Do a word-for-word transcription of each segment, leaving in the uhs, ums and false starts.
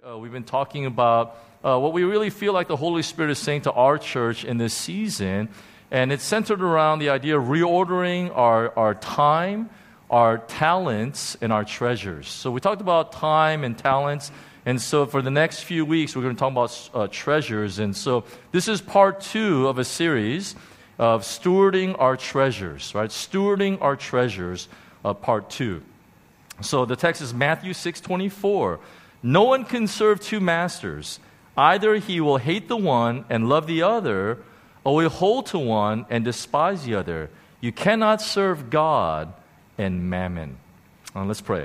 Uh, we've been talking about uh, what we really feel like the Holy Spirit is saying to our church in this season, and it's centered around the idea of reordering our, our time, our talents, and our treasures. So we talked about time and talents, and so for the next few weeks, we're going to talk about uh, treasures, and so this is part two of a series of stewarding our treasures, right? Stewarding our treasures, uh, part two. So the text is Matthew six twenty-four. No one can serve two masters. Either he will hate the one and love the other, or will hold to one and despise the other. You cannot serve God and mammon. Uh, let's pray.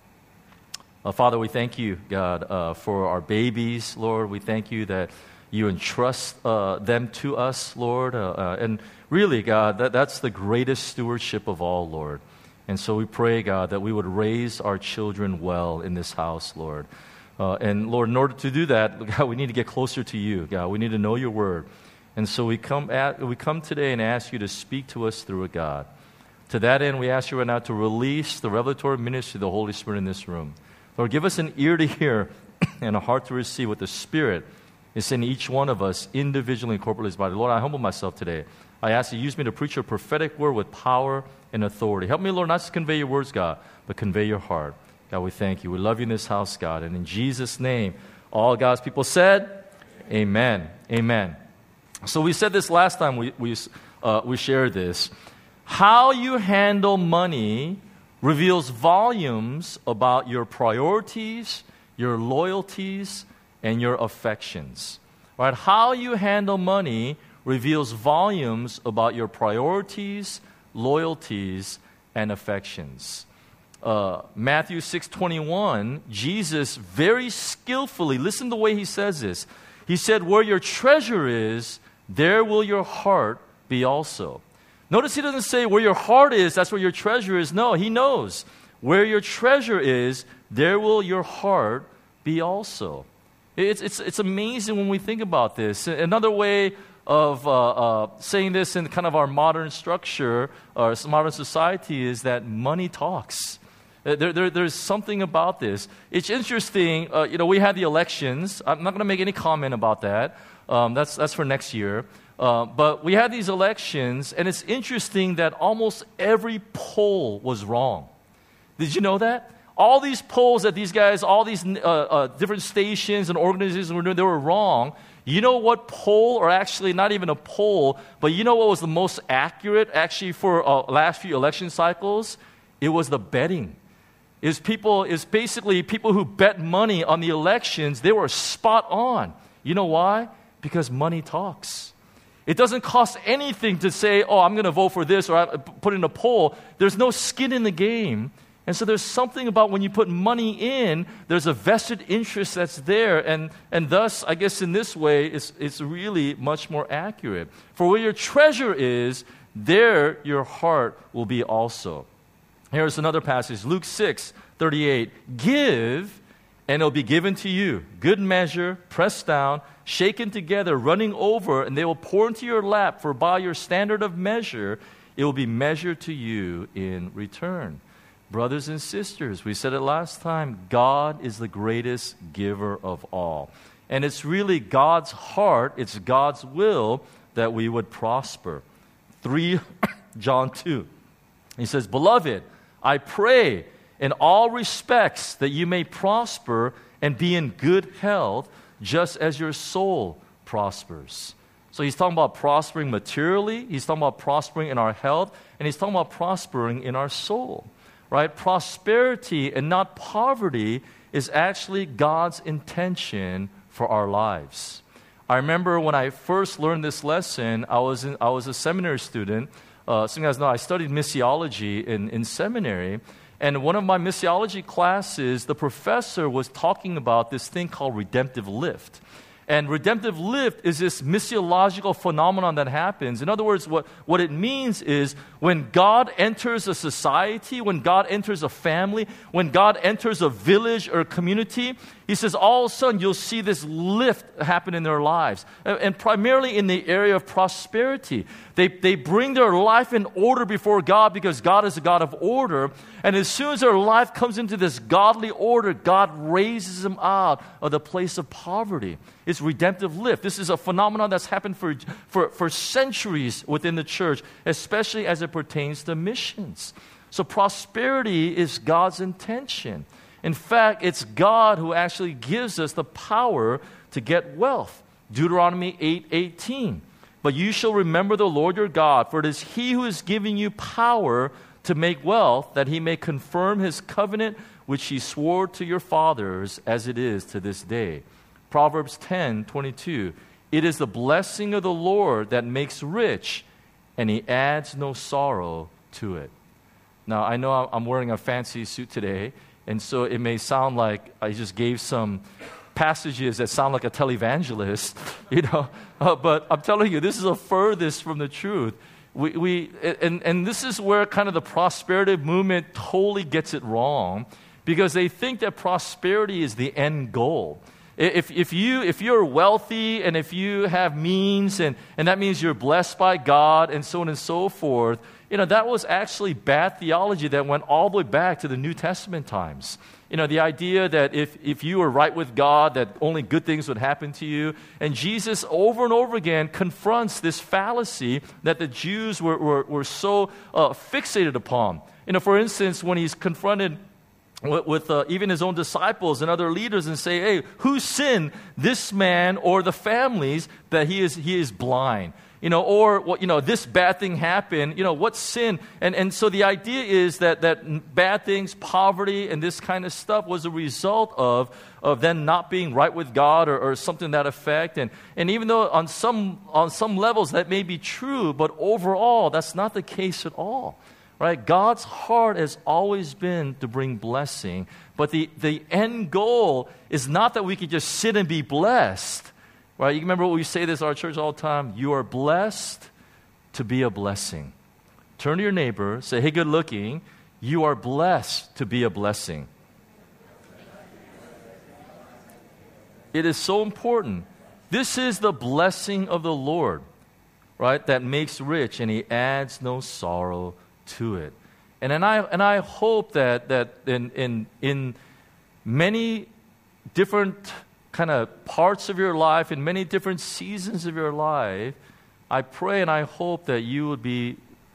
Uh, Father, we thank you, God, uh, for our babies, Lord. We thank you that you entrust uh, them to us, Lord. Uh, uh, and really, God, that, that's the greatest stewardship of all, Lord. And so we pray, God, that we would raise our children well in this house, Lord. Uh, and Lord, in order to do that, God, we need to get closer to you, God. We need to know your word. And so we come at, we come today and ask you to speak to us through it, God. To that end, we ask you right now to release the revelatory ministry of the Holy Spirit in this room. Lord, give us an ear to hear and a heart to receive what the Spirit is in each one of us individually and corporately as body. Lord, I humble myself today. I ask you to use me to preach your prophetic word with power and authority. Help me, Lord, not to convey your words, God, but convey your heart. God, we thank you. We love you in this house, God. And in Jesus' name, all God's people said, amen. Amen. So we said this last time we, we, uh, we shared this. How you handle money reveals volumes about your priorities, your loyalties, and your affections. Right? How you handle money reveals volumes about your priorities, loyalties, and affections. Uh, Matthew six twenty-one, Jesus very skillfully, listen to the way he says this. He said, where your treasure is, there will your heart be also. Notice he doesn't say where your heart is, that's where your treasure is. No, he knows. Where your treasure is, there will your heart be also. It's, it's, it's amazing when we think about this. Another way of uh, uh, saying this in kind of our modern structure, our modern society, is that money talks. There, there, there's something about this. It's interesting. Uh, you know, we had the elections. I'm not going to make any comment about that. Um, that's that's for next year. Uh, but we had these elections, and it's interesting that almost every poll was wrong. Did you know that? All these polls that these guys, all these uh, uh, different stations and organizations were doing, they were wrong. You know what poll, or actually not even a poll, but you know what was the most accurate actually for uh, last few election cycles? It was the betting. Is people is basically people who bet money on the elections, they were spot on. You know why? Because money talks. It doesn't cost anything to say, oh, I'm going to vote for this or I put in a poll. There's no skin in the game. And so there's something about when you put money in, there's a vested interest that's there. And, and thus, I guess in this way, it's, it's really much more accurate. For where your treasure is, there your heart will be also. Here's another passage, Luke six thirty-eight. Give, and it'll be given to you. Good measure, pressed down, shaken together, running over, and they will pour into your lap. For by your standard of measure, it will be measured to you in return. Brothers and sisters, we said it last time, God is the greatest giver of all. And it's really God's heart, it's God's will that we would prosper. three John two. He says, Beloved, I pray in all respects that you may prosper and be in good health, just as your soul prospers. So he's talking about prospering materially, he's talking about prospering in our health, and he's talking about prospering in our soul. Right? Prosperity and not poverty is actually God's intention for our lives. I remember when I first learned this lesson, I was in, I was a seminary student. Uh, some of you guys know I studied missiology in, in seminary. And one of my missiology classes, the professor was talking about this thing called redemptive lift. And redemptive lift is this missiological phenomenon that happens. In other words, what, what it means is when God enters a society, when God enters a family, when God enters a village or a community, he says all of a sudden you'll see this lift happen in their lives. And, and primarily in the area of prosperity. They, they bring their life in order before God because God is a God of order. And as soon as their life comes into this godly order, God raises them out of the place of poverty. It's redemptive lift. This is a phenomenon that's happened for, for, for centuries within the church, especially as it pertains to missions. So prosperity is God's intention. In fact, it's God who actually gives us the power to get wealth. Deuteronomy eight eighteen. But you shall remember the Lord your God, for it is He who is giving you power to make wealth, that He may confirm His covenant, which He swore to your fathers, as it is to this day. Proverbs ten twenty-two. It is the blessing of the Lord that makes rich, and He adds no sorrow to it. Now, I know I'm wearing a fancy suit today, and so it may sound like I just gave some passages that sound like a televangelist, you know. Uh, but I'm telling you, this is a furthest from the truth. We, we and, and this is where kind of the prosperity movement totally gets it wrong, because they think that prosperity is the end goal. If, if, you, if you're wealthy and if you have means, and, and that means you're blessed by God and so on and so forth, you know, that was actually bad theology that went all the way back to the New Testament times. You know, the idea that if, if you were right with God, that only good things would happen to you. And Jesus over and over again confronts this fallacy that the Jews were, were, were so uh, fixated upon. You know, for instance, when he's confronted with, with uh, even his own disciples and other leaders and say, hey, who sinned, this man or the families, that he is he is blind? You know, or, well, you know, this bad thing happened, you know, what sin? And and so the idea is that, that bad things, poverty, and this kind of stuff was a result of, of them not being right with God or, or something to that effect. And, and even though on some, on some levels that may be true, but overall, that's not the case at all, right? God's heart has always been to bring blessing, but the, the end goal is not that we can just sit and be blessed. Right, you remember what we say this at our church all the time? You are blessed to be a blessing. Turn to your neighbor, say, hey, good looking, you are blessed to be a blessing. It is so important. This is the blessing of the Lord, right, that makes rich, and He adds no sorrow to it. And, and, I, and I hope that, that in, in, in many different kind of parts of your life, in many different seasons of your life, I pray and I hope that you would be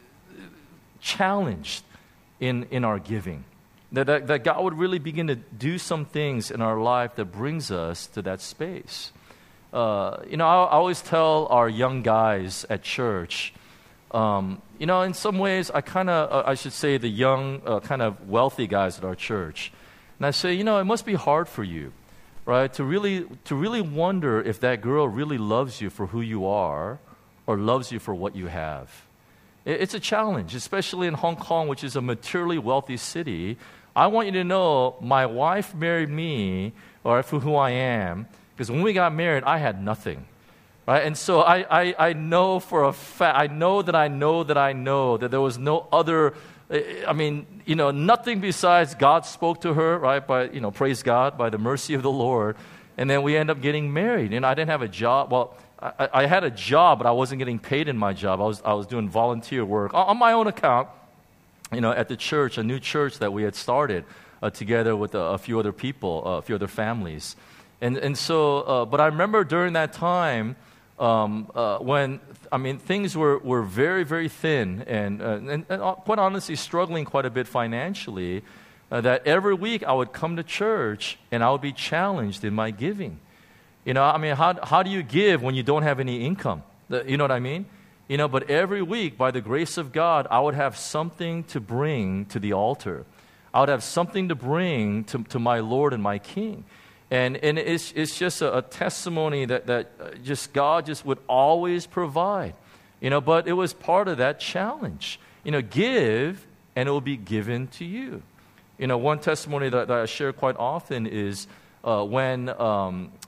challenged in, in our giving. That, that, that God would really begin to do some things in our life that brings us to that space. Uh, you know, I, I always tell our young guys at church, um, you know, in some ways, I kind of, uh, I should say the young, uh, kind of wealthy guys at our church. And I say, you know, it must be hard for you, right, to really to really wonder if that girl really loves you for who you are or loves you for what you have. It, it's a challenge, especially in Hong Kong, which is a materially wealthy city. I want you to know my wife married me, or for who I am, because when we got married, I had nothing. Right? And so I, I, I know for a fact, I know that I know that I know that there was no other, I mean, you know, nothing besides God spoke to her, right, by, you know, praise God, by the mercy of the Lord. And then we end up getting married. And I didn't have a job. Well, I, I had a job, but I wasn't getting paid in my job. I was, I was doing volunteer work on my own account, you know, at the church, a new church that we had started uh, together with a, a few other people, uh, a few other families. And, and so, uh, but I remember during that time, Um, uh, when, I mean, things were, were very, very thin and, uh, and, and quite honestly struggling quite a bit financially, uh, that every week I would come to church and I would be challenged in my giving. You know, I mean, how, how do you give when you don't have any income? The, you know what I mean? You know, but every week, by the grace of God, I would have something to bring to the altar. I would have something to bring to, to my Lord and my King. And and it's it's just a, a testimony that, that just God just would always provide, you know. But it was part of that challenge, you know. Give and it will be given to you. You know, one testimony that, that I share quite often is uh, when um,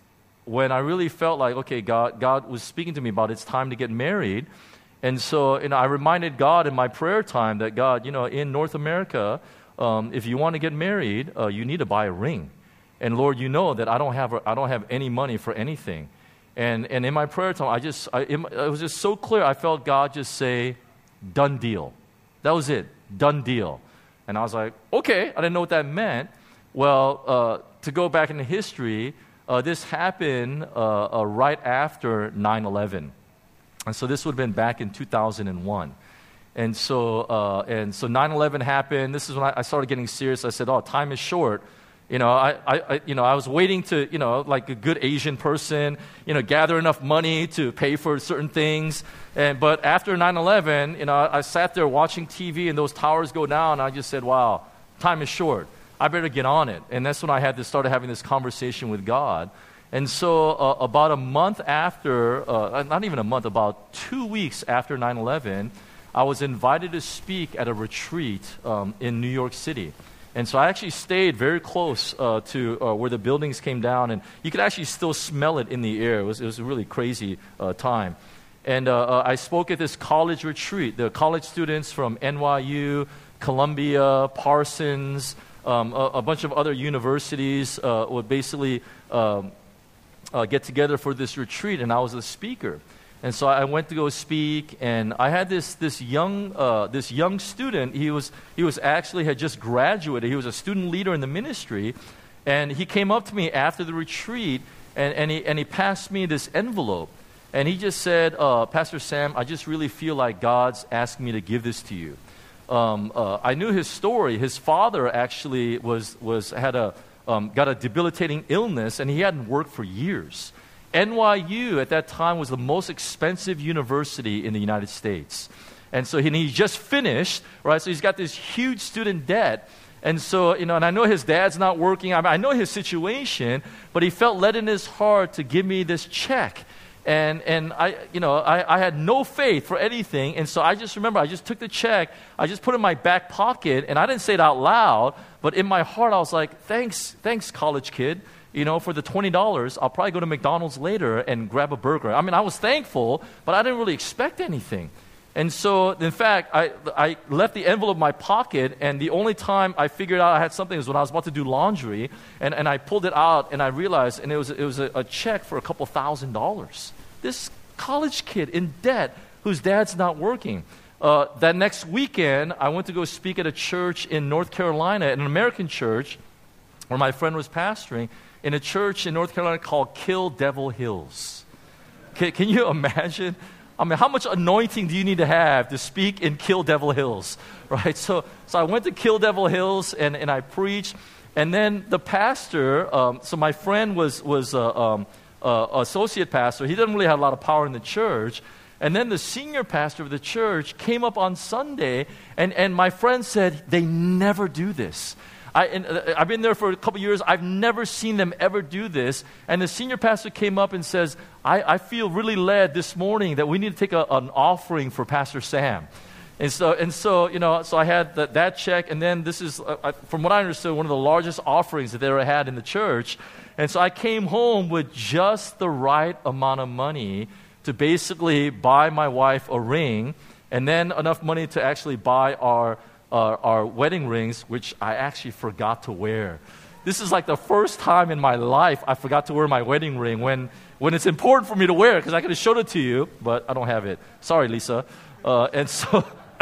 when I really felt like, okay, God, God was speaking to me about it's time to get married. And so, you know, I reminded God in my prayer time that, God, you know, in North America, um, if you want to get married, uh, you need to buy a ring. And Lord, you know that I don't have I don't have any money for anything. And and in my prayer time, I just I, it, it was just so clear. I felt God just say, "Done deal." That was it, done deal. And I was like, okay. I didn't know what that meant. Well, uh, to go back into history, uh, this happened uh, uh, right after nine eleven. And so this would have been back in two thousand one. And so, uh, and so nine eleven happened. This is when I, I started getting serious. I said, oh, time is short. You know, I, I, you know, I was waiting to, you know, like a good Asian person, you know, gather enough money to pay for certain things. And but after nine eleven, you know, I, I sat there watching T V and those towers go down. And I just said, wow, time is short. I better get on it. And that's when I had to start having this conversation with God. And so uh, about a month after, uh, not even a month, about two weeks after nine eleven, I was invited to speak at a retreat um, in New York City. And so I actually stayed very close uh, to uh, where the buildings came down, and you could actually still smell it in the air. It was, it was a really crazy uh, time. And uh, uh, I spoke at this college retreat. The college students from N Y U, Columbia, Parsons, um, a, a bunch of other universities uh, would basically um, uh, get together for this retreat, and I was the speaker. And so I went to go speak, and I had this this young uh, this young student. He was he was actually had just graduated. He was a student leader in the ministry, and he came up to me after the retreat, and, and he and he passed me this envelope, and he just said, uh, "Pastor Sam, I just really feel like God's asking me to give this to you." Um, uh, I knew his story. His father actually was was had a um, got a debilitating illness, and he hadn't worked for years. N Y U at that time was the most expensive university in the United States. And so he, and he just finished, right? So he's got this huge student debt. And so, you know, and I know his dad's not working. I mean, I know his situation, but he felt led in his heart to give me this check. And, and I, you know, I, I had no faith for anything. And so I just remember, I just took the check, I just put it in my back pocket, and I didn't say it out loud, but in my heart I was like, thanks, thanks, college kid. You know, for the twenty dollars, I'll probably go to McDonald's later and grab a burger. I mean, I was thankful, but I didn't really expect anything. And so, in fact, I, I left the envelope in my pocket, and the only time I figured out I had something was when I was about to do laundry, and, and I pulled it out, and I realized, and it was, it was a, a check for a couple thousand dollars. This college kid in debt whose dad's not working. Uh, that next weekend, I went to go speak at a church in North Carolina, an American church, where my friend was pastoring, in a church in North Carolina called Kill Devil Hills. Can, can you imagine? I mean, how much anointing do you need to have to speak in Kill Devil Hills, right? So, so I went to Kill Devil Hills and, and I preached, and then the pastor. Um, so my friend was was uh, um, uh, associate pastor. He didn't really have a lot of power in the church. And then the senior pastor of the church came up on Sunday, and, and my friend said, "They never do this." I, and, uh, I've been there for a couple years. I've never seen them ever do this. And the senior pastor came up and says, I, I feel really led this morning that we need to take a, an offering for Pastor Sam. And so, and so, you know, so I had the, that check. And then this is, uh, from what I understood, one of the largest offerings that they ever had in the church. And so I came home with just the right amount of money to basically buy my wife a ring, and then enough money to actually buy our Uh, our wedding rings, which I actually forgot to wear. This is like the first time in my life I forgot to wear my wedding ring when, when it's important for me to wear it, because I could have showed it to you, but I don't have it. Sorry, Lisa. Uh, and so,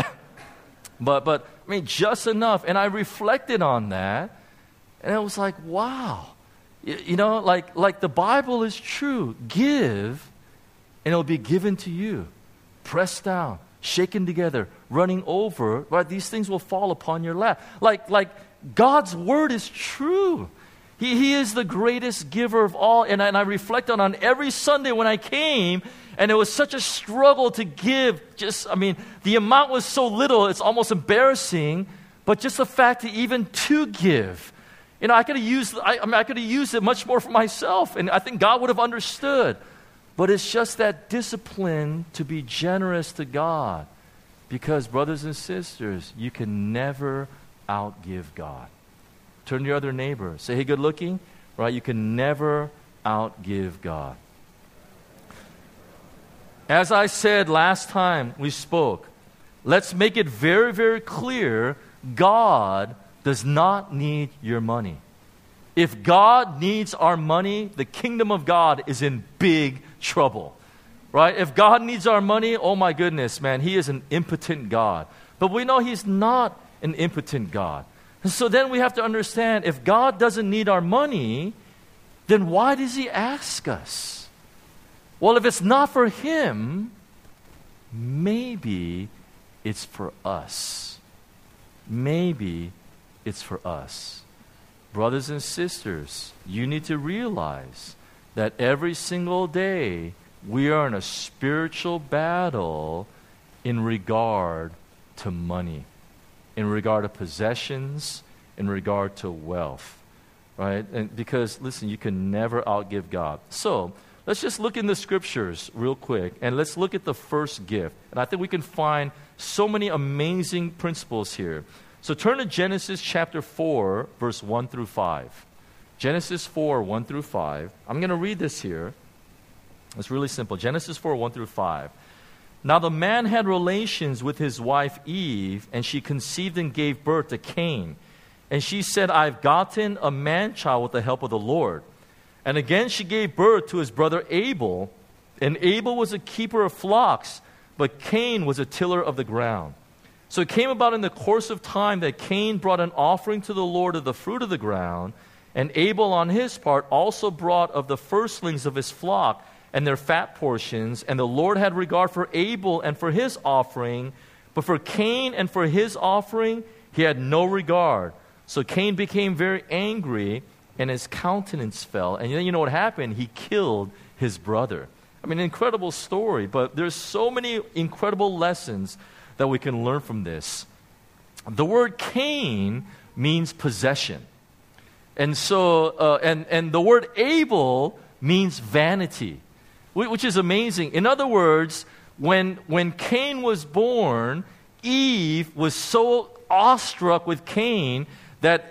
but, but, I mean, just enough. And I reflected on that, and it was like, wow. You, you know, like, like the Bible is true. Give, and it'll be given to you. Pressed down, shaken together, running over, right? These things will fall upon your lap. Like, like God's word is true. He, he is the greatest giver of all. And, and I reflect on, on every Sunday when I came, and it was such a struggle to give. Just, I mean, the amount was so little, it's almost embarrassing. But just the fact that even to give, you know, I could have used, I, I mean, I could have used it much more for myself, and I think God would have understood. But it's just that discipline to be generous to God. Because, brothers and sisters, you can never outgive God. Turn to your other neighbor. Say, hey, good looking. Right? You can never outgive God. As I said last time we spoke, let's make it very, very clear, God does not need your money. If God needs our money, the kingdom of God is in big trouble. Right? If God needs our money, oh my goodness, man, He is an impotent God. But we know He's not an impotent God. And so then we have to understand, if God doesn't need our money, then why does He ask us? Well, if it's not for Him, maybe it's for us. Maybe it's for us. Brothers and sisters, you need to realize that every single day we are in a spiritual battle in regard to money, in regard to possessions, in regard to wealth, right? And because, listen, you can never outgive God. So, let's just look in the scriptures real quick, and let's look at the first gift. And I think we can find so many amazing principles here. So turn to Genesis chapter four, verse one through five. Genesis four, one through five. I'm going to read this here. It's really simple. Genesis four, one through five. Now the man had relations with his wife Eve, and she conceived and gave birth to Cain. And she said, I've gotten a man-child with the help of the Lord. And again she gave birth to his brother Abel. And Abel was a keeper of flocks, but Cain was a tiller of the ground. So it came about in the course of time that Cain brought an offering to the Lord of the fruit of the ground, and Abel on his part also brought of the firstlings of his flock and their fat portions. And the Lord had regard for Abel and for his offering, but for Cain and for his offering He had no regard. So Cain became very angry, and his countenance fell. And then you know what happened? He killed his brother. I mean, an incredible story, but there's so many incredible lessons that we can learn from this. The word Cain means possession. And so, uh, and, and the word Abel means vanity, which is amazing. In other words, when, when Cain was born, Eve was so awestruck with Cain that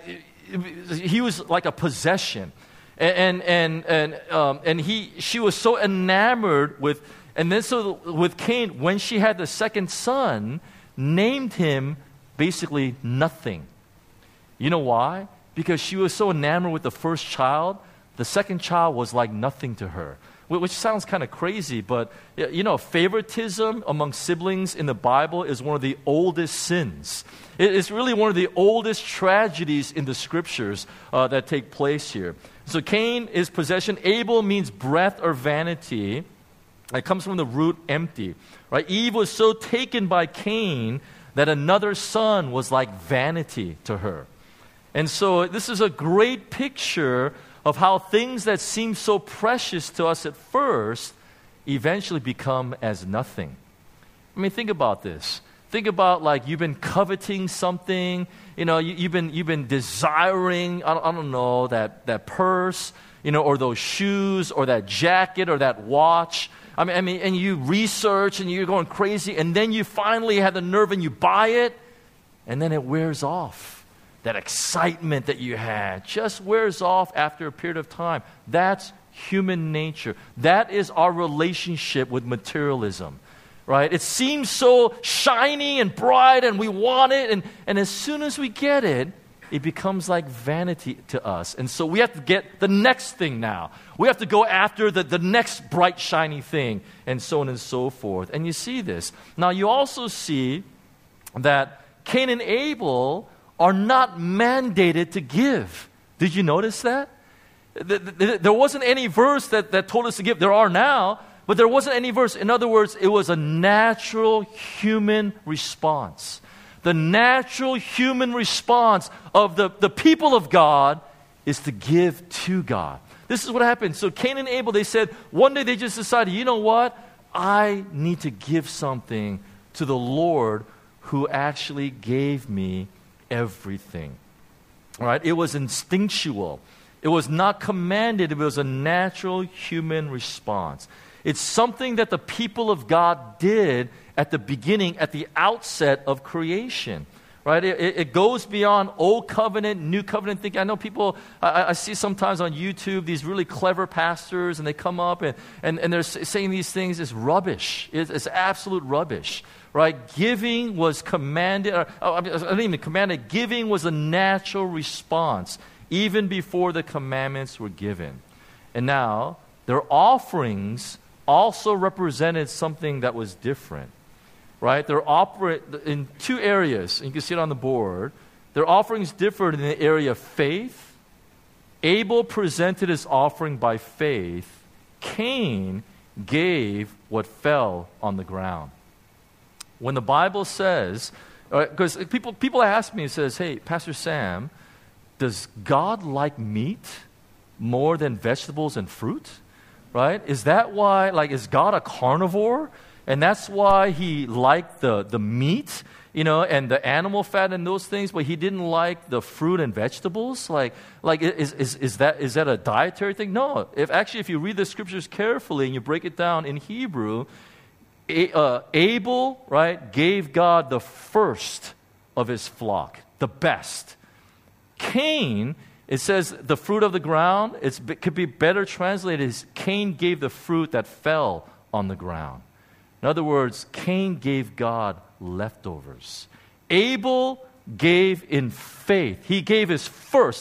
he was like a possession. And, and, and, um, and he, she was so enamored with, and then so with Cain, when she had the second son, named him basically nothing. You know why? Because she was so enamored with the first child, the second child was like nothing to her. Which sounds kind of crazy, but you know, favoritism among siblings in the Bible is one of the oldest sins. It's really one of the oldest tragedies in the scriptures uh, that take place here. So Cain is possession. Abel means breath or vanity. It comes from the root empty. Right? Eve was so taken by Cain that another son was like vanity to her. And so this is a great picture of how things that seem so precious to us at first eventually become as nothing. I mean, think about this. Think about like you've been coveting something, you know, you, you've been you've been desiring, I don't, I don't know, that, that purse, you know, or those shoes, or that jacket, or that watch. I mean, I mean, and you research and you're going crazy, and then you finally have the nerve and you buy it, and then it wears off. That excitement that you had just wears off after a period of time. That's human nature. That is our relationship with materialism, right? It seems so shiny and bright and we want it. And, and as soon as we get it, it becomes like vanity to us. And so we have to get the next thing now. We have to go after the, the next bright, shiny thing, and so on and so forth. And you see this. Now you also see that Cain and Abel are not mandated to give. Did you notice that? There wasn't any verse that, that told us to give. There are now, but there wasn't any verse. In other words, it was a natural human response. The natural human response of the, the people of God is to give to God. This is what happened. So Cain and Abel, they said, one day they just decided, you know what? I need to give something to the Lord who actually gave me everything. All right? It was instinctual. It was not commanded. It was a natural human response. It's something that the people of God did at the beginning, at the outset of creation. right? It, it goes beyond old covenant, new covenant thinking. I know people, I, I see sometimes on YouTube these really clever pastors, and they come up and, and, and they're saying these things. It's rubbish. It's, it's absolute rubbish, right? Giving was commanded, or, I don't even commanded, giving was a natural response, even before the commandments were given. And now, their offerings also represented something that was different. Right? They're operate in two areas. You can see it on the board. Their offerings differed in the area of faith. Abel presented his offering by faith. Cain gave what fell on the ground. When the Bible says, because uh, people people ask me and says, "Hey, Pastor Sam, does God like meat more than vegetables and fruit?" Right? Is that why? Like, is God a carnivore? And that's why he liked the, the meat, you know, and the animal fat and those things, but he didn't like the fruit and vegetables? Like, like is, is, is, that, is that a dietary thing? No. If actually, if you read the scriptures carefully and you break it down in Hebrew, A, uh, Abel, right, gave God the first of his flock, the best. Cain, it says the fruit of the ground, it's, it could be better translated as Cain gave the fruit that fell on the ground. In other words, Cain gave God leftovers. Abel gave in faith. He gave his first.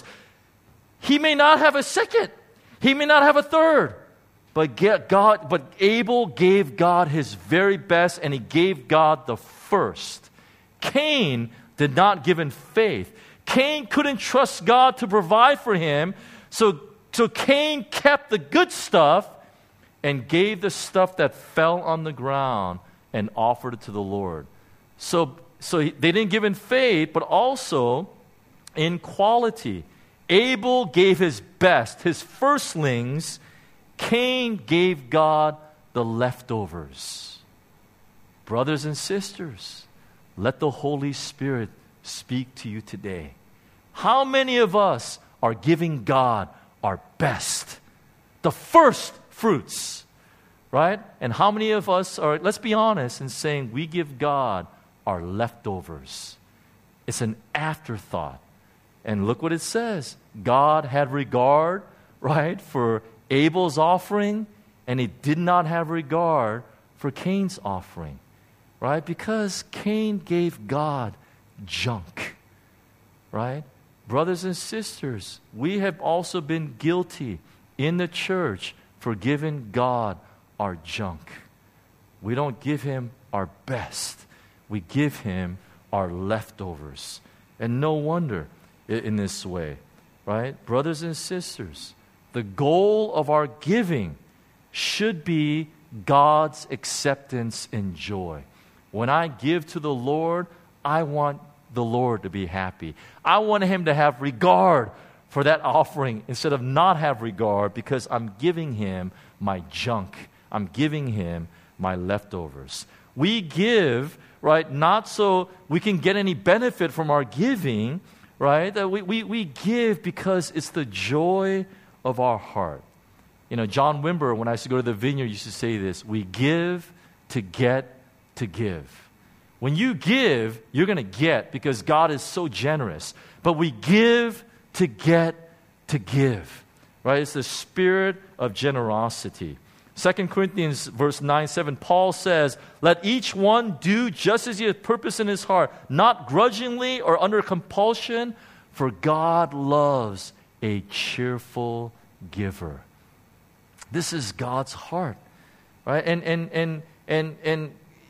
He may not have a second. He may not have a third. But God, but Abel gave God his very best, and he gave God the first. Cain did not give in faith. Cain couldn't trust God to provide for him, so, so Cain kept the good stuff and gave the stuff that fell on the ground and offered it to the Lord. So, so he, they didn't give in faith, but also in quality. Abel gave his best, his firstlings. Cain gave God the leftovers. Brothers and sisters, let the Holy Spirit speak to you today. How many of us are giving God our best? The first fruits, right? And how many of us are, let's be honest, in saying we give God our leftovers? It's an afterthought. And look what it says. God had regard, right, for Abel's offering, and he did not have regard for Cain's offering, right? Because Cain gave God junk, right? Brothers and sisters, we have also been guilty in the church for giving God our junk. We don't give him our best. We give him our leftovers. And no wonder in this way, right? Brothers and sisters, the goal of our giving should be God's acceptance and joy. When I give to the Lord, I want the Lord to be happy. I want him to have regard for that offering instead of not have regard, because I'm giving him my junk. I'm giving him my leftovers. We give, right, not so we can get any benefit from our giving, right? That we, we, we give because it's the joy of our heart. You know, John Wimber, when I used to go to the vineyard, used to say this: we give to get to give. When you give, you're going to get, because God is so generous. But we give to get to give, right? It's the spirit of generosity. Second Corinthians verse nine, seven, Paul says, "Let each one do just as he has purpose in his heart, not grudgingly or under compulsion, for God loves a cheerful giver." This is God's heart, right? And and and and and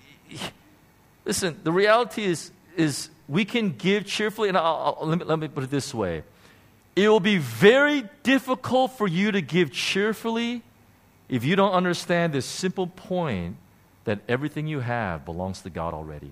listen, the reality is is we can give cheerfully, and I'll, I'll, let me let me put it this way: it will be very difficult for you to give cheerfully if you don't understand this simple point that everything you have belongs to God already.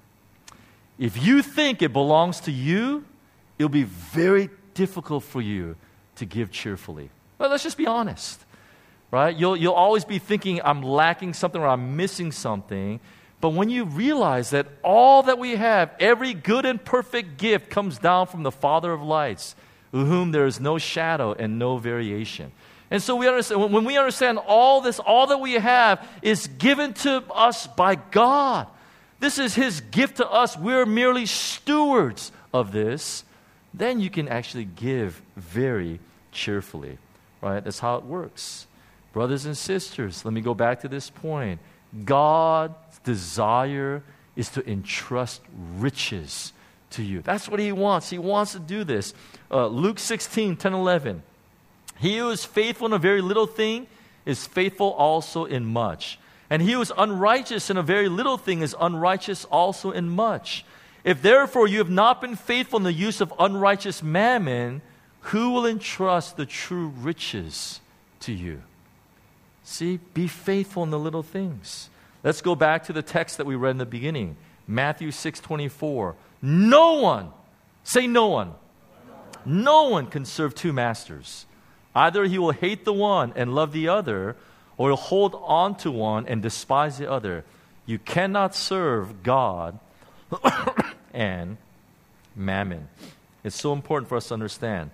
If you think it belongs to you, it'll be very difficult for you to give cheerfully. Well, let's just be honest, right? You'll, you'll always be thinking, I'm lacking something or I'm missing something. But when you realize that all that we have, every good and perfect gift comes down from the Father of lights, with whom there is no shadow and no variation. And so we understand, when we understand all this, all that we have is given to us by God. This is His gift to us. We're merely stewards of this. Then you can actually give very cheerfully, right? That's how it works. Brothers and sisters, let me go back to this point. God's desire is to entrust riches to you. That's what He wants. He wants to do this. Uh, Luke sixteen, ten, eleven. He who is faithful in a very little thing is faithful also in much. And he who is unrighteous in a very little thing is unrighteous also in much. If therefore you have not been faithful in the use of unrighteous mammon, who will entrust the true riches to you? See, be faithful in the little things. Let's go back to the text that we read in the beginning. Matthew six twenty-four. No one, say no one, no one can serve two masters. Either he will hate the one and love the other, or he'll hold on to one and despise the other. You cannot serve God and mammon. It's so important for us to understand.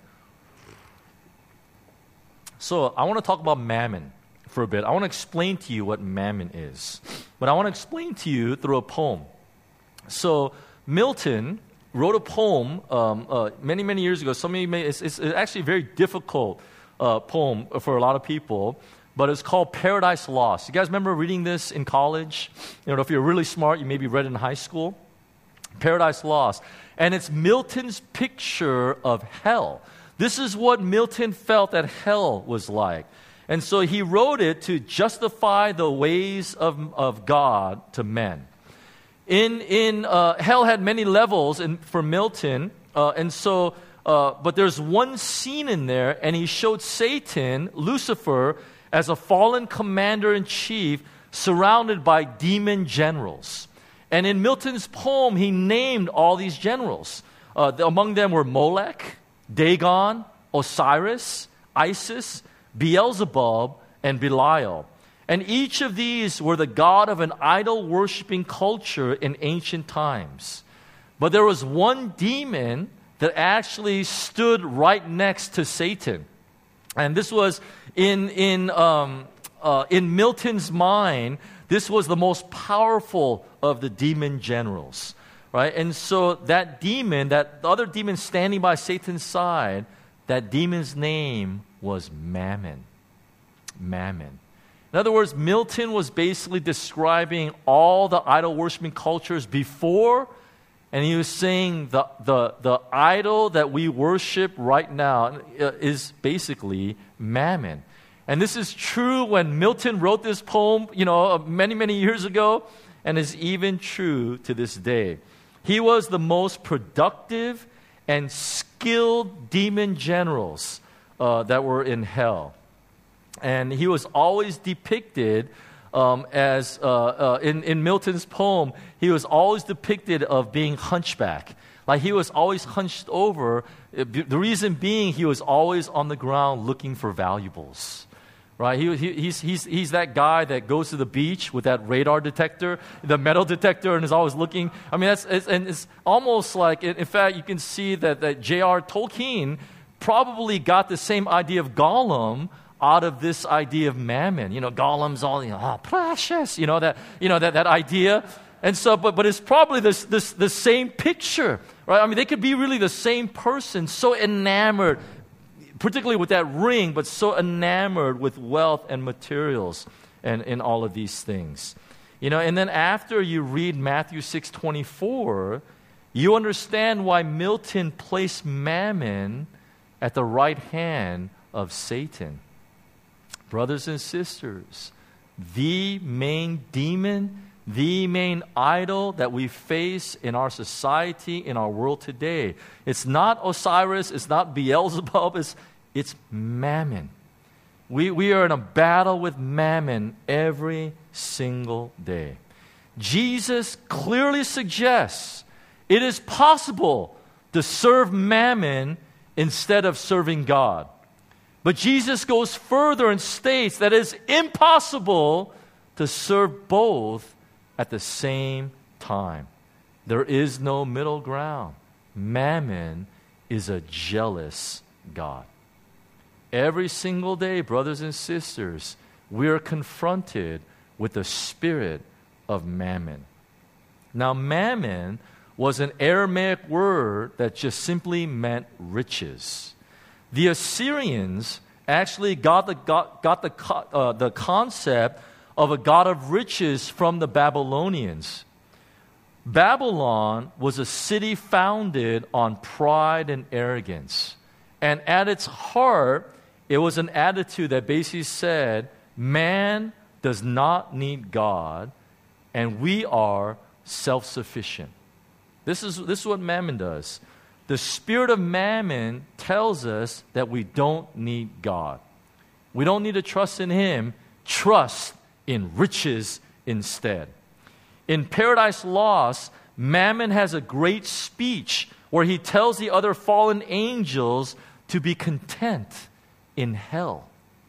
So I want to talk about mammon for a bit. I want to explain to you what mammon is. But I want to explain to you through a poem. So Milton wrote a poem um, uh, many, many years ago. Some of you may, it's, it's actually a very difficult uh, poem for a lot of people, but it's called Paradise Lost. You guys remember reading this in college? You know, if you're really smart, you maybe read it in high school. Paradise Lost. And it's Milton's picture of hell. This is what Milton felt that hell was like. And so he wrote it to justify the ways of, of God to men. In, in uh, hell had many levels in, for Milton, uh, and so, uh, but there's one scene in there, and he showed Satan, Lucifer, as a fallen commander-in-chief surrounded by demon generals. And in Milton's poem, he named all these generals. Uh, the, among them were Molech, Dagon, Osiris, Isis, Beelzebub, and Belial. And each of these were the god of an idol-worshiping culture in ancient times. But there was one demon that actually stood right next to Satan. And this was in, in, um, uh, in Milton's mind, this was the most powerful of the demon generals. Right? And so that demon, that the other demon standing by Satan's side, that demon's name was Mammon. Mammon. In other words, Milton was basically describing all the idol-worshiping cultures before, and he was saying the, the, the idol that we worship right now is basically Mammon. And this is true when Milton wrote this poem, you know, many, many years ago, and is even true to this day. He was the most productive and skilled demon generals uh, that were in hell. And he was always depicted um, as, uh, uh, in, in Milton's poem, he was always depicted of being hunchback. Like he was always hunched over. The reason being he was always on the ground looking for valuables. Right? He, he, he's, he's, he's that guy that goes to the beach with that radar detector, the metal detector, and is always looking. I mean, that's it's, and it's almost like, in fact, you can see that, that J R Tolkien probably got the same idea of Gollum out of this idea of Mammon. You know, Gollum's all, you know, oh, precious, you know, that, you know, that, that idea. And so, but, but it's probably this, this, the same picture, right? I mean, they could be really the same person, so enamored, particularly with that ring, but so enamored with wealth and materials and, and all of these things. You know, and then after you read Matthew six twenty-four, you understand why Milton placed Mammon at the right hand of Satan. Brothers and sisters, the main demon, the main idol that we face in our society, in our world today, it's not Osiris, it's not Beelzebub, it's, it's Mammon. We, we are in a battle with Mammon every single day. Jesus clearly suggests it is possible to serve Mammon instead of serving God. But Jesus goes further and states that it is impossible to serve both at the same time. There is no middle ground. Mammon is a jealous God. Every single day, brothers and sisters, we are confronted with the spirit of Mammon. Now, mammon was an Aramaic word that just simply meant riches. The Assyrians actually got the, got, got the, uh, the concept of a god of riches from the Babylonians. Babylon was a city founded on pride and arrogance. And at its heart, it was an attitude that basically said, man does not need God, and we are self-sufficient. This is, this is what mammon does. The spirit of mammon tells us that we don't need God. We don't need to trust in Him. Trust in riches instead. In Paradise Lost, Mammon has a great speech where he tells the other fallen angels to be content in hell.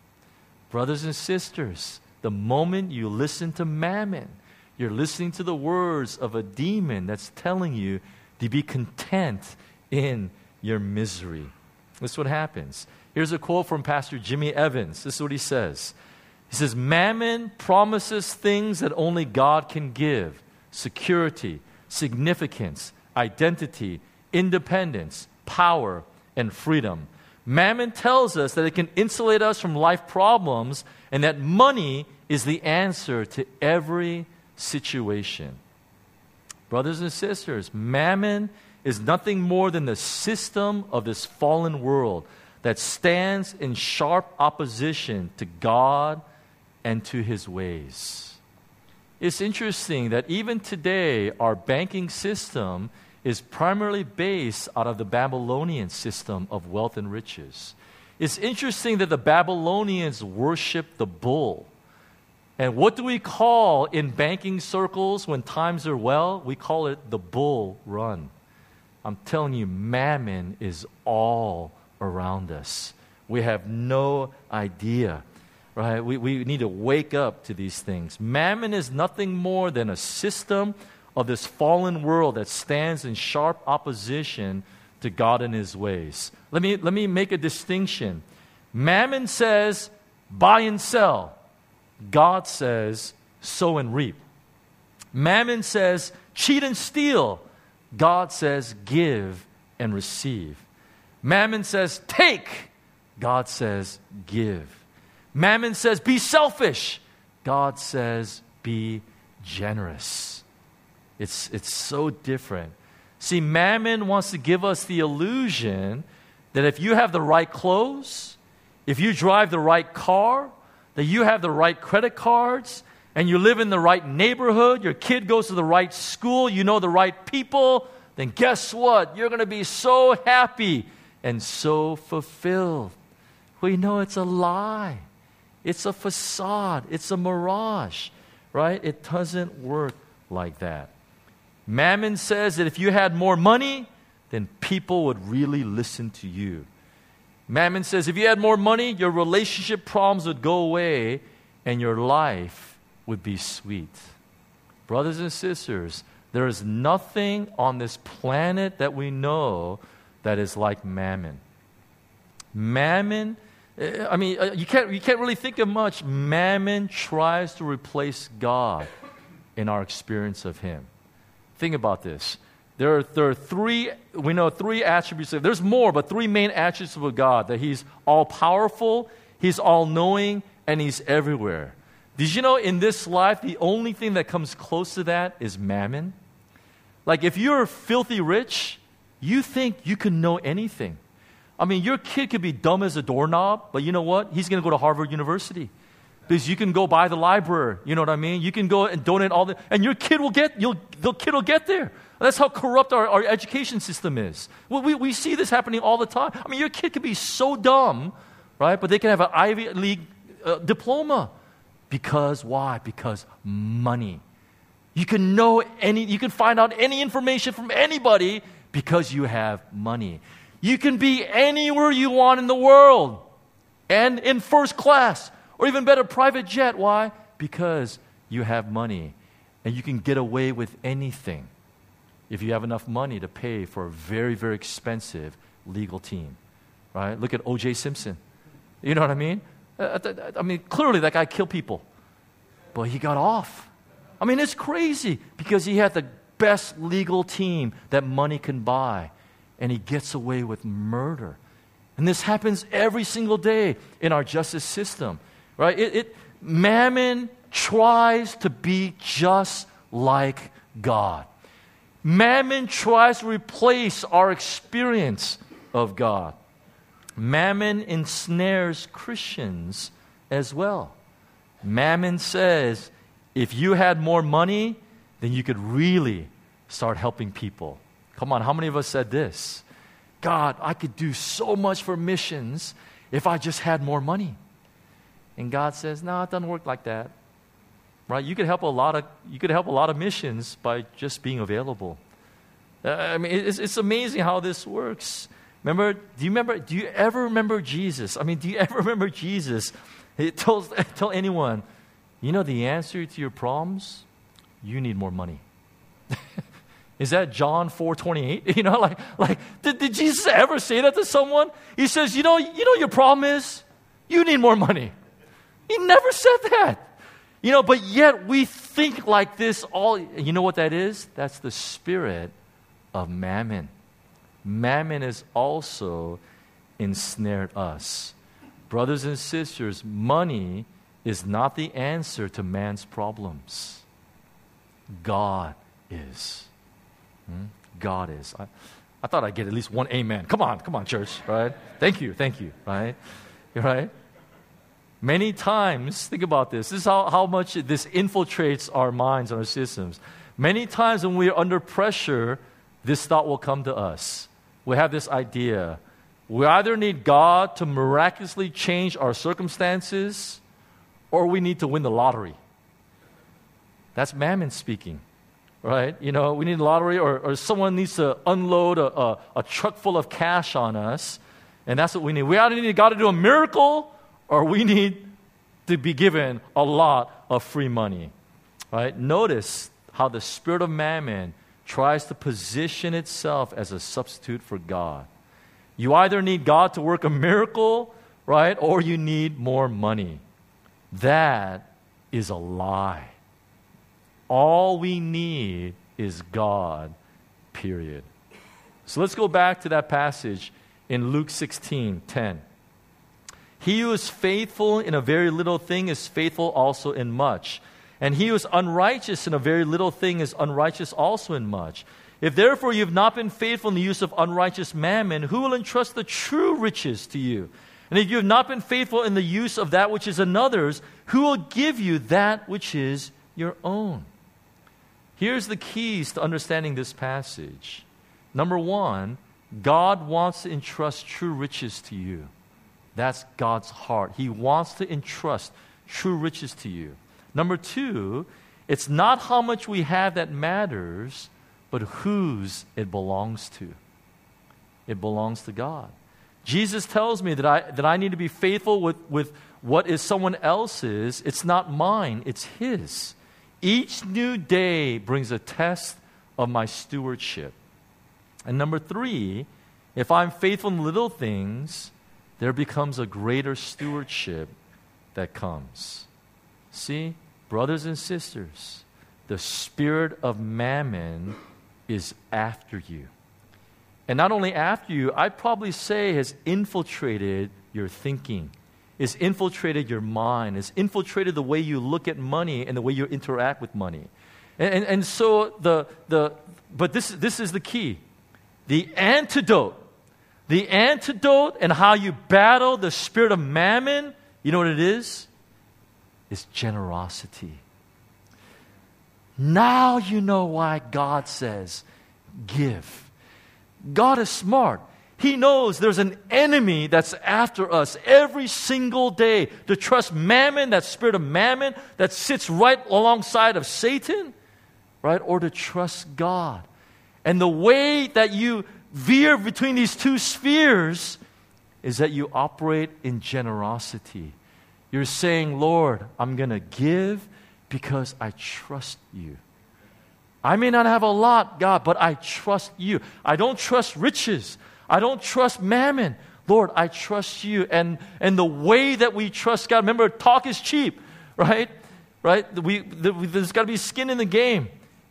Brothers and sisters, the moment you listen to Mammon, you're listening to the words of a demon that's telling you to be content in your misery. This is what happens. Here's a quote from Pastor Jimmy Evans. This is what he says. He says, Mammon promises things that only God can give: security, significance, identity, independence, power, and freedom. Mammon tells us that it can insulate us from life problems and that money is the answer to every situation. Brothers and sisters, mammon is nothing more than the system of this fallen world that stands in sharp opposition to God and to His ways. It's interesting that even today, our banking system is primarily based out of the Babylonian system of wealth and riches. It's interesting that the Babylonians worship the bull. And what do we call in banking circles when times are well? We call it the bull run. I'm telling you, mammon is all around us. We have no idea, right? We, we need to wake up to these things. Mammon is nothing more than a system of this fallen world that stands in sharp opposition to God and His ways. Let me, let me make a distinction. Mammon says, buy and sell. God says, sow and reap. Mammon says, cheat and steal. God says, give and receive. Mammon says, take. God says, give. Mammon says, be selfish. God says, be generous. It's, it's so different. See, mammon wants to give us the illusion that if you have the right clothes, if you drive the right car, that you have the right credit cards, and you live in the right neighborhood, your kid goes to the right school, you know the right people, then guess what? You're going to be so happy and so fulfilled. We know it's a lie. It's a facade. It's a mirage, right? It doesn't work like that. Mammon says that if you had more money, then people would really listen to you. Mammon says if you had more money, your relationship problems would go away and your life would be sweet. Brothers and sisters, there is nothing on this planet that we know that is like mammon. Mammon, I mean, you can't, you can't really think of much. Mammon tries to replace God in our experience of Him. Think about this. There are, there are three, we know three attributes. There's more, but three main attributes of God. That He's all-powerful, He's all-knowing, and He's everywhere. Did you know in this life, the only thing that comes close to that is mammon? Like if you're filthy rich, you think you can know anything. I mean, your kid could be dumb as a doorknob, but you know what? He's going to go to Harvard University. Because you can go buy the library, you know what I mean? You can go and donate all the, and your kid will get, you'll, the kid will get there. That's how corrupt our, our education system is. We, we, we see this happening all the time. I mean, your kid could be so dumb, right? But they can have an Ivy League uh, diploma. Because, why? Because money. You can know any, you can find out any information from anybody because you have money. You can be anywhere you want in the world and in first class. Or even better, private jet. Why? Because you have money. And you can get away with anything if you have enough money to pay for a very, very expensive legal team. Right? Look at O J Simpson. You know what I mean? I mean, clearly that guy killed people. But he got off. I mean, it's crazy because he had the best legal team that money can buy, and he gets away with murder. And this happens every single day in our justice system, right? It, it mammon tries to be just like God. Mammon tries to replace our experience of God. Mammon ensnares Christians as well. Mammon says, if you had more money, then you could really start helping people. Come on, how many of us said this? God, I could do so much for missions if I just had more money. And God says, no, it doesn't work like that. Right? You could help a lot of you could help a lot of missions by just being available. Uh, I mean, it's, it's amazing how this works. Remember? Do you remember? Do you ever remember Jesus? I mean, do you ever remember Jesus? He tells tell anyone, you know, the answer to your problems, you need more money. Is that John four twenty-eight? You know, like like did, did Jesus ever say that to someone? He says, you know, you know, your problem is you need more money. He never said that. You know, but yet we think like this all. You know what that is? That's the spirit of mammon. Mammon has also ensnared us. Brothers and sisters, money is not the answer to man's problems. God is. Hmm? God is. I, I thought I'd get at least one amen. Come on, come on, church, right? Thank you, thank you, right? You're right? Many times, think about this. This is how, how much this infiltrates our minds and our systems. Many times when we're under pressure, this thought will come to us. We have this idea. We either need God to miraculously change our circumstances, or we need to win the lottery. That's mammon speaking, right? You know, we need a lottery, or, or someone needs to unload a, a, a truck full of cash on us, and that's what we need. We either need God to do a miracle, or we need to be given a lot of free money, right? Notice how the spirit of mammon tries to position itself as a substitute for God. You either need God to work a miracle, right, or you need more money. That is a lie. All we need is God, period. So let's go back to that passage in Luke sixteen ten. He who is faithful in a very little thing is faithful also in much. And he who is unrighteous in a very little thing is unrighteous also in much. If therefore you have not been faithful in the use of unrighteous mammon, who will entrust the true riches to you? And if you have not been faithful in the use of that which is another's, who will give you that which is your own? Here's the keys to understanding this passage. Number one, God wants to entrust true riches to you. That's God's heart. He wants to entrust true riches to you. Number two, it's not how much we have that matters, but whose it belongs to. It belongs to God. Jesus tells me that I, that I need to be faithful with, with what is someone else's. It's not mine, it's His. Each new day brings a test of my stewardship. And number three, if I'm faithful in little things, there becomes a greater stewardship that comes. See, brothers and sisters, the spirit of mammon is after you. And not only after you, I'd probably say has infiltrated your thinking, has infiltrated your mind, has infiltrated the way you look at money and the way you interact with money. And, and, and so the, the but this, this is the key. The antidote, the antidote and how you battle the spirit of mammon, you know what it is? Is generosity. Now you know why God says, give. God is smart. He knows there's an enemy that's after us every single day. To trust mammon, that spirit of mammon that sits right alongside of Satan, right? Or to trust God. And the way that you veer between these two spheres is that you operate in generosity. You're saying, Lord, I'm going to give because I trust you. I may not have a lot, God, but I trust you. I don't trust riches. I don't trust mammon. Lord, I trust you. And, and the way that we trust God, remember, talk is cheap, right? Right? We, the, there's got to be skin in the game.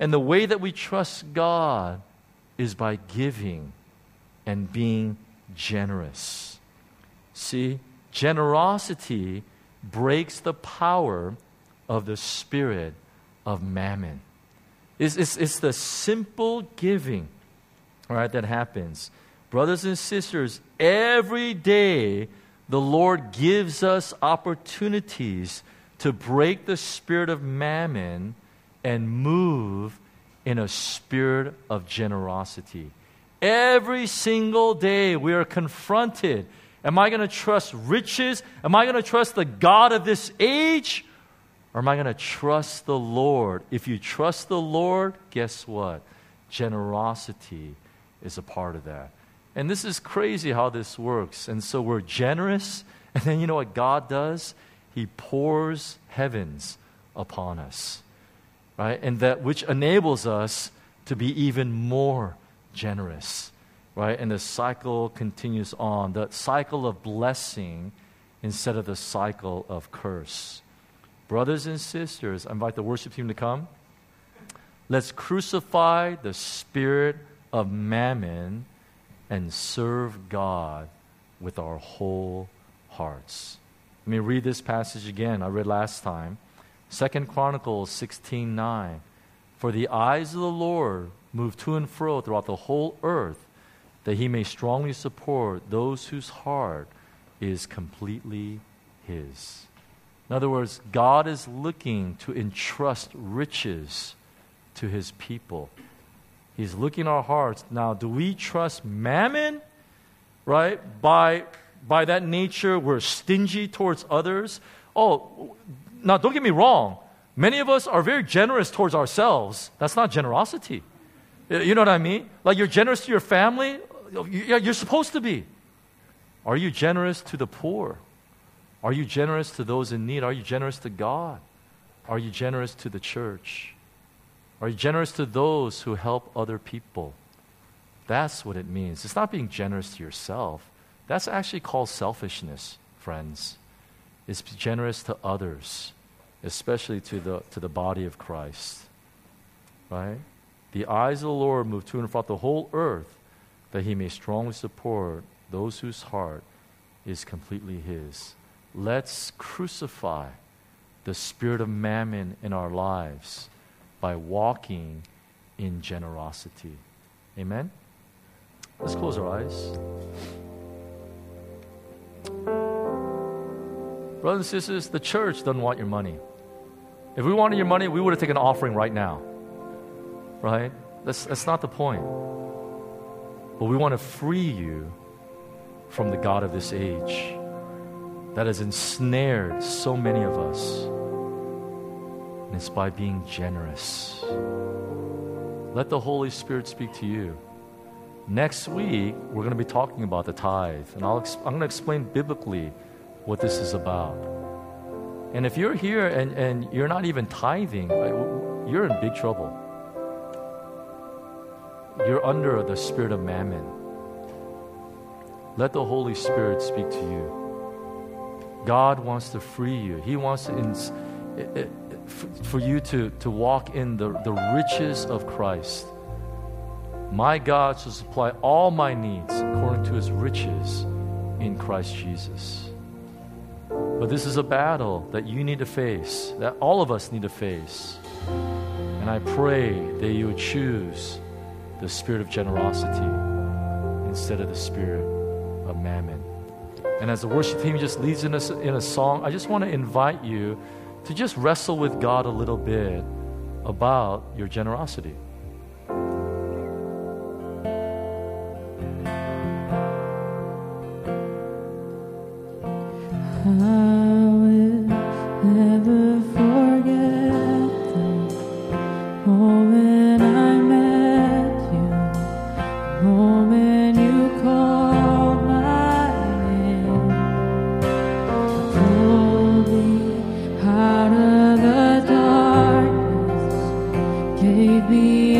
And the way that we trust God is by giving and being generous. See, generosity breaks the power of the spirit of mammon. It's, it's, it's the simple giving, all right, that happens. Brothers and sisters, every day the Lord gives us opportunities to break the spirit of mammon and move in a spirit of generosity. Every single day we are confronted. Am I going to trust riches? Am I going to trust the God of this age? Or am I going to trust the Lord? If you trust the Lord, guess what? Generosity is a part of that. And this is crazy how this works. And so we're generous, and then you know what God does? He pours heavens upon us, right? And that which enables us to be even more generous, right? And the cycle continues on, the cycle of blessing instead of the cycle of curse. Brothers and sisters, I invite the worship team to come. Let's crucify the spirit of mammon and serve God with our whole hearts. Let me read this passage again. I read last time. Second Chronicles sixteen nine. For the eyes of the Lord move to and fro throughout the whole earth, that he may strongly support those whose heart is completely his. In other words, God is looking to entrust riches to his people. He's looking at our hearts. Now, do we trust mammon? Right? By, by that nature, we're stingy towards others. Oh, now don't get me wrong. Many of us are very generous towards ourselves. That's not generosity. You know what I mean? Like you're generous to your family. You're supposed to be. Are you generous to the poor? Are you generous to those in need? Are you generous to God? Are you generous to the church? Are you generous to those who help other people? That's what it means. It's not being generous to yourself. That's actually called selfishness, friends. It's generous to others, especially to the to the body of Christ. Right? The eyes of the Lord move to and fro the whole earth, that he may strongly support those whose heart is completely his. Let's crucify the spirit of mammon in our lives by walking in generosity. Amen? Let's close our eyes. Brothers and sisters, the church doesn't want your money. If we wanted your money, we would have taken an offering right now. Right? That's, that's not the point. But we want to free you from the God of this age that has ensnared so many of us. And it's by being generous. Let the Holy Spirit speak to you. Next week, we're going to be talking about the tithe. And I'll ex- I'm going to explain biblically what this is about. And if you're here and, and you're not even tithing, you're in big trouble. You're under the spirit of mammon. Let the Holy Spirit speak to you. God wants to free you. He wants to ins- it, it, for you to, to walk in the, the riches of Christ. My God shall supply all my needs according to his riches in Christ Jesus. But this is a battle that you need to face, that all of us need to face. And I pray that you would choose the spirit of generosity instead of the spirit of mammon. And as the worship team just leads in a, in a song, I just want to invite you to just wrestle with God a little bit about your generosity. Be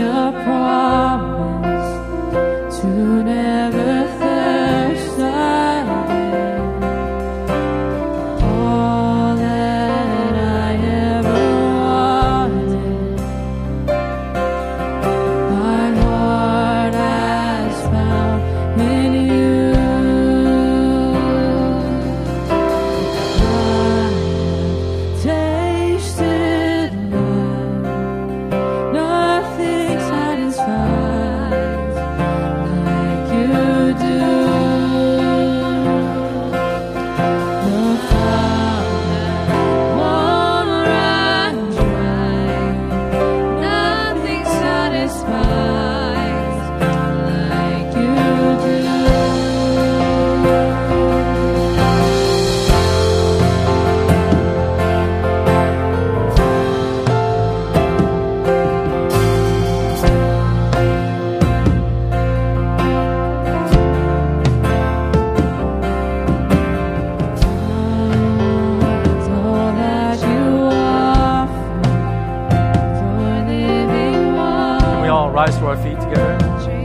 rise to our feet together.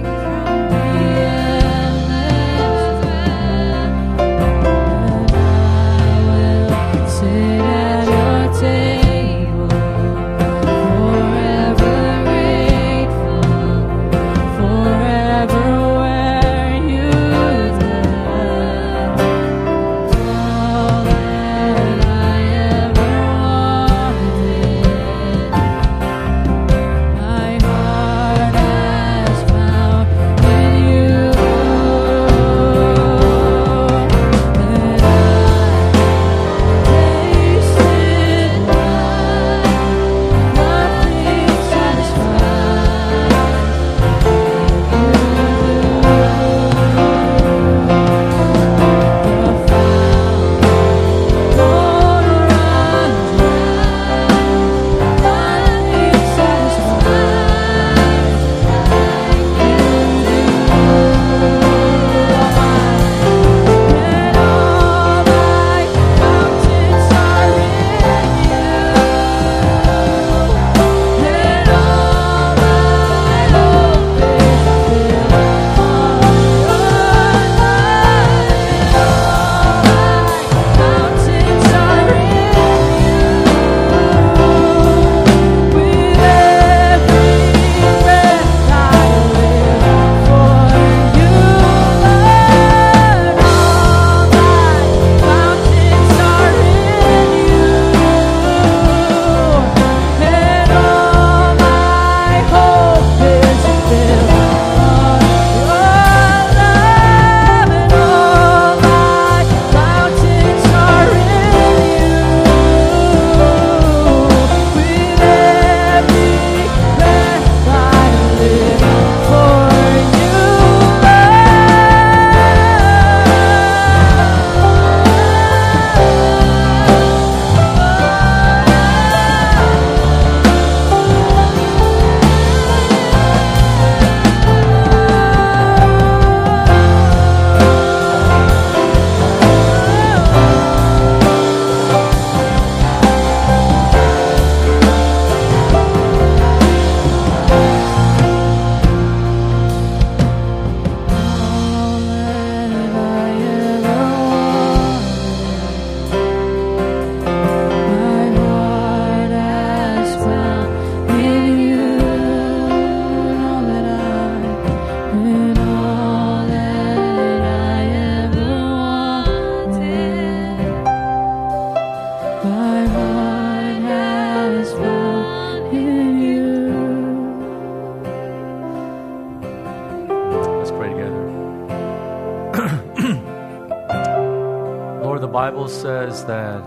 Bible says that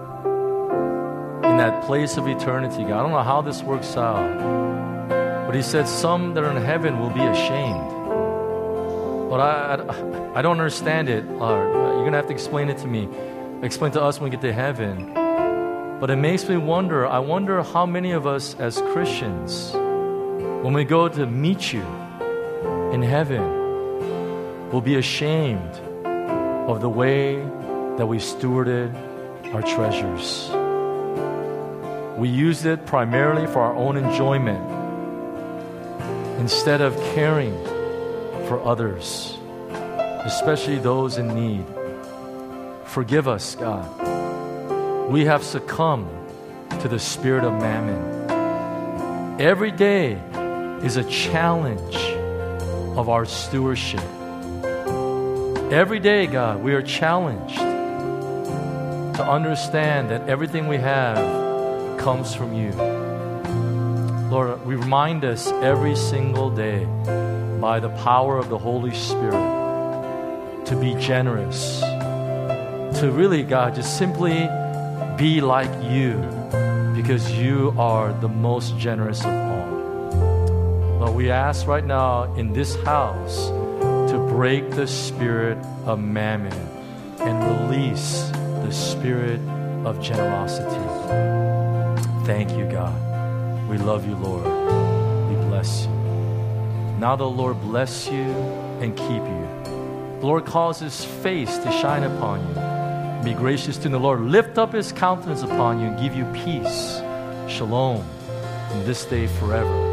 in that place of eternity, God, I don't know how this works out, but he said some that are in heaven will be ashamed. But I, I, I don't understand it, Lord. You're going to have to explain it to me. Explain to us when we get to heaven. But it makes me wonder, I wonder how many of us as Christians, when we go to meet you in heaven, will be ashamed of the way that we stewarded our treasures. We used it primarily for our own enjoyment instead of caring for others, especially those in need. Forgive us, God. We have succumbed to the spirit of mammon. Every day is a challenge of our stewardship. Every day, God, we are challenged to understand that everything we have comes from you. Lord, we remind us every single day by the power of the Holy Spirit to be generous, to really, God, just simply be like you, because you are the most generous of all. Lord, we ask right now in this house to break the spirit of mammon and release the spirit of generosity. Thank you, God. We love you, Lord. We bless you. Now the Lord bless you and keep you. The Lord cause his face to shine upon you. Be gracious to the Lord. Lift up his countenance upon you and give you peace. Shalom. In this day forever.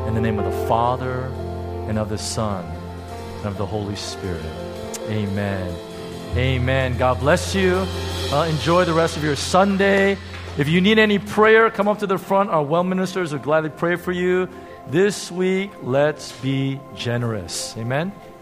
In the name of the Father, and of the Son, and of the Holy Spirit. Amen. Amen. God bless you. Uh, enjoy the rest of your Sunday. If you need any prayer, come up to the front. Our well ministers will gladly pray for you. This week, let's be generous. Amen.